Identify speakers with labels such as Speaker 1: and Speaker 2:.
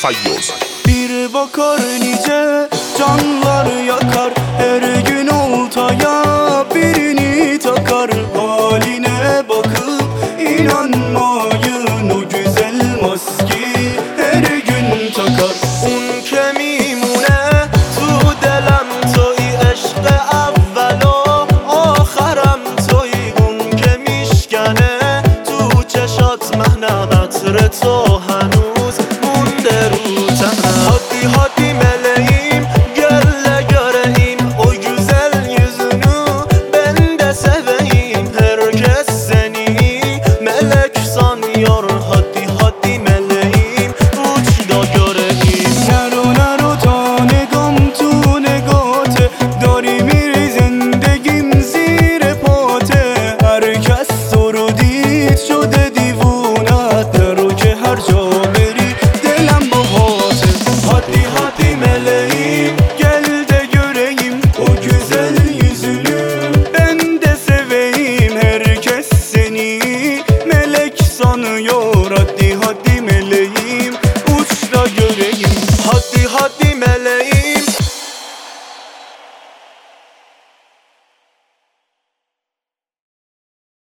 Speaker 1: Feyyaz.
Speaker 2: Bir bakar nice canlar yakar, her gün oltaya birini takar. Haline bakıp inanmayın, o güzel maski her gün takar.
Speaker 3: اون که میمونه تو دلم توی عشق اول و آخرم توی، اون که میشکنه تو چشات مهنم عطر تو هنوز مونده رو تنم. Hadi hadi meleğim gelle göreyim o güzel yüzünü, ben de seveyim. Herkes seni melek sanıyor, hadi hadi meleğim uç da göreyim.
Speaker 2: نرو نرو تا نگام تو نگاته، داری میری زندگیم زیر پاته. هر کس تو رو دید شده دیوونت، نرو که هر جا بری دلم باهاته. Hadi hadi meleğim gel de göreyim o güzel yüzünü, ben de seveyim. Herkes seni melek sanıyor, hadi